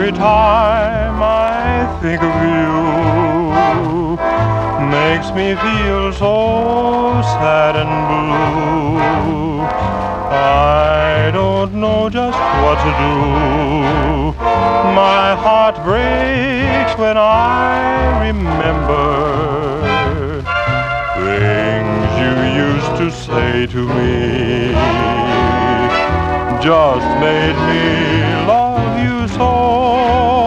Every time I think of you, makes me feel so sad and blue. I don't know just what to do. My heart breaks when I remember things you used to say to me. Just made me love you so.